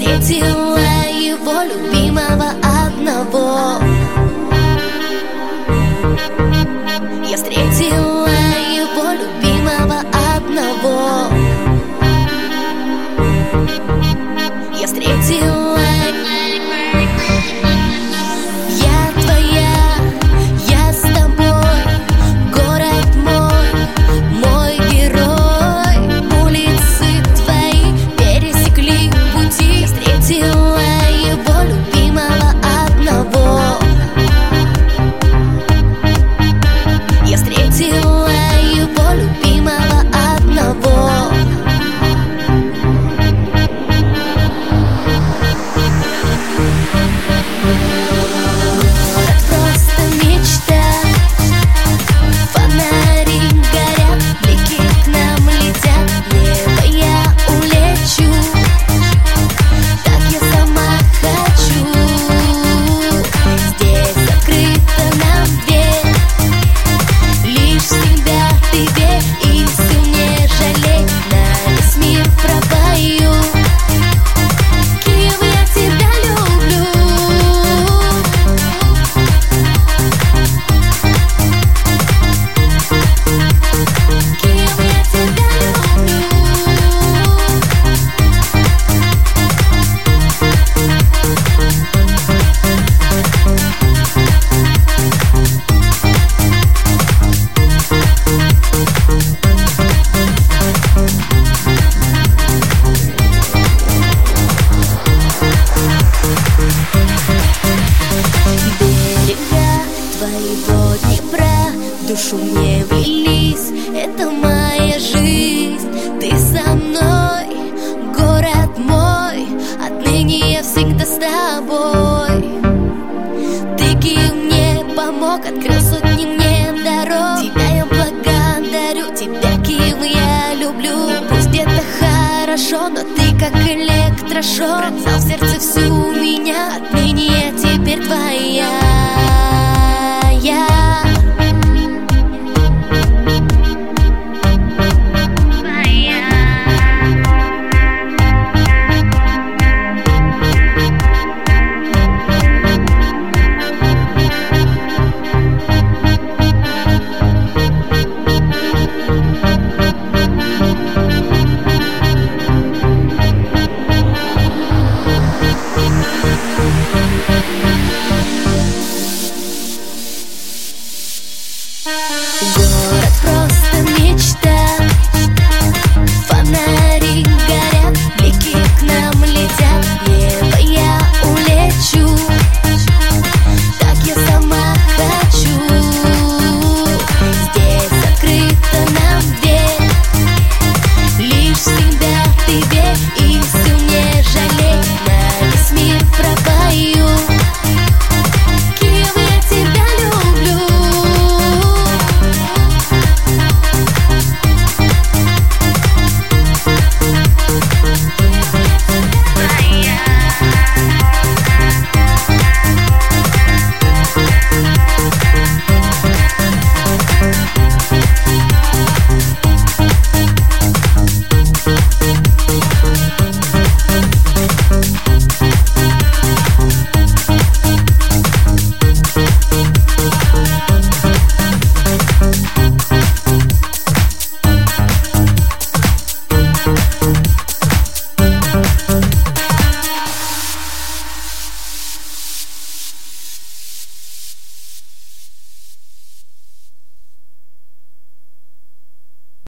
встретила его любимого одного. Я встретила его любимого одного. Я встретила. Я твоя, я с тобой, город мой, мой герой. Улицы твои пересекли пути. Я встретила его любимого одного. Я встретила его любимого одного. В душу мне влились, это моя жизнь. Ты со мной, город мой, отныне я всегда с тобой. Ты, кем мне помог, открыл сотни мне дорог. Тебя я благодарю, тебя, кем я люблю. Пусть где-то хорошо, но ты как электрошок пронзал в сердце всю меня. Отныне я теперь твоя.